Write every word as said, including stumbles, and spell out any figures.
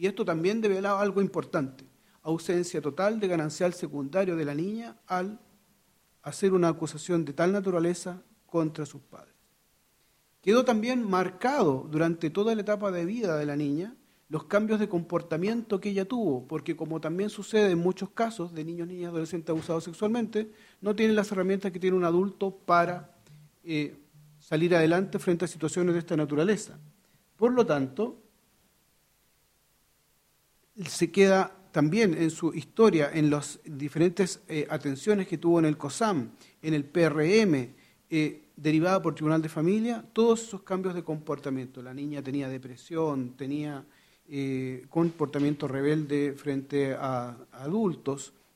Y esto también devela algo importante: ausencia total de ganancial secundario de la niña al hacer una acusación de tal naturaleza contra sus padres. Quedó también marcado durante toda la etapa de vida de la niña los cambios de comportamiento que ella tuvo, porque como también sucede en muchos casos de niños, niñas, adolescentes abusados sexualmente, no tienen las herramientas que tiene un adulto para eh, salir adelante frente a situaciones de esta naturaleza. Por lo tanto, se queda también en su historia, en las diferentes eh, atenciones que tuvo en el COSAM, en el P R M, eh, derivada por Tribunal de Familia, todos esos cambios de comportamiento. La niña tenía depresión, tenía eh, comportamiento rebelde frente a, a adultos,